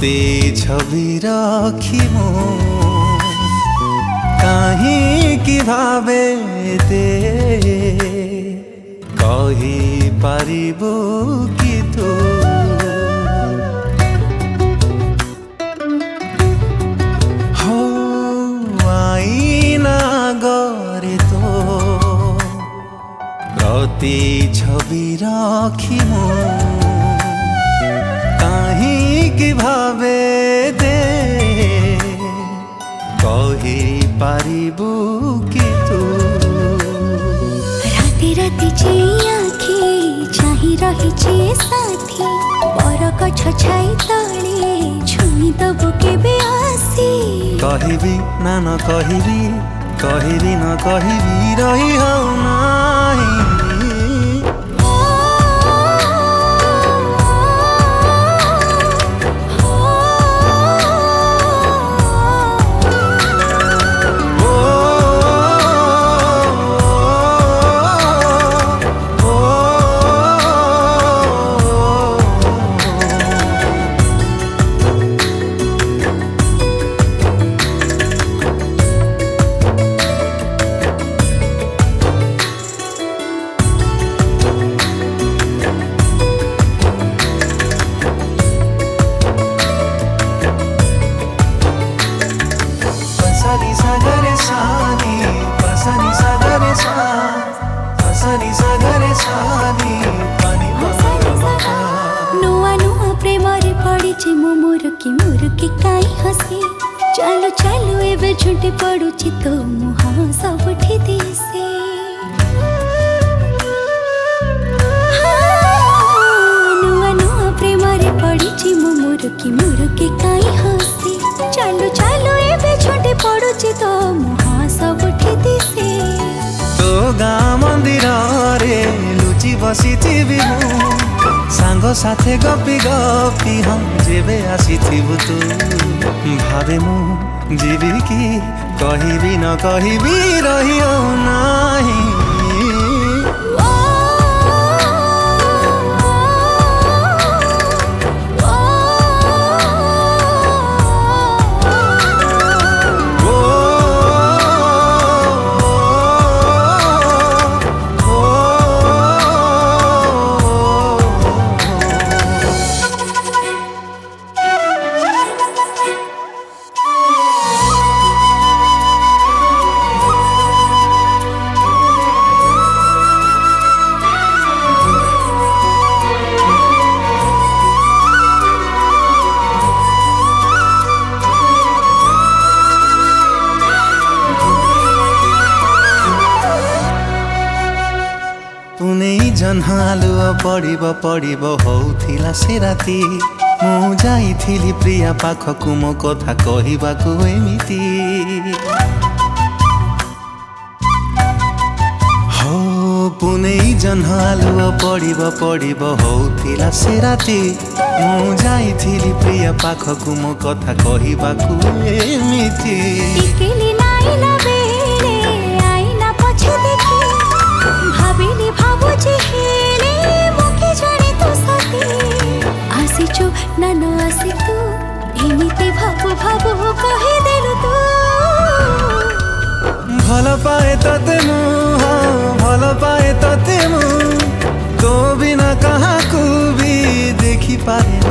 तोते छवि रखी मो काहींकि भावे दे कही पारिबु कि तू हो आईना गरे तो तोते छवि रखी मो काहींकि भावे दे कही पारिबु कि तू राति राति जे आँखी चाहि रहिछे साथी बर गछ छाई तले छुई दबु केबे आसी कहबी ना न कहबी कहबी न कहबी रही हौ नाही नुआ नुआ प्रेम रे पड़िछि मो मुरुकी काई हसी चालू चालू एबे झुंटी पड़ुछि तो मुहां सबठी दिसे नुआ नुआ प्रेम रे पड़िछि मो मुरुकी काई हसी चालू चालू एबे झुंटी पड़ुछि तो मुहां सबठी दिसे तो गाँ मंदिर रे लुचि बसिथिबि मु सांग साथे गपी गपी हम जेबे आसीथिबु तू भावे मु जीवी कि कहबी न कहबी रहियो नाही जन्हालु पड़िब पड़िब होउथिला से राती मु जाइथिली प्रिया पाखकु मो कथा कहिबाकु एमिति हो पुनै जन्हालु पड़िब पड़िब होउथिला से राती मु जाइथिली प्रिया पाखकु मो कथा कहिबाकु एमिति टिकेली नाइला बेले आईना पछे देखी भाबिली भाबुछि हेले मुके जाने तो सती आसीछु ना न आसी तू एमिति भाबु भाबु कहि देलु तू भल पाए तते मु भल पाए तते मु तो बिना कहाकू भी देखि पारे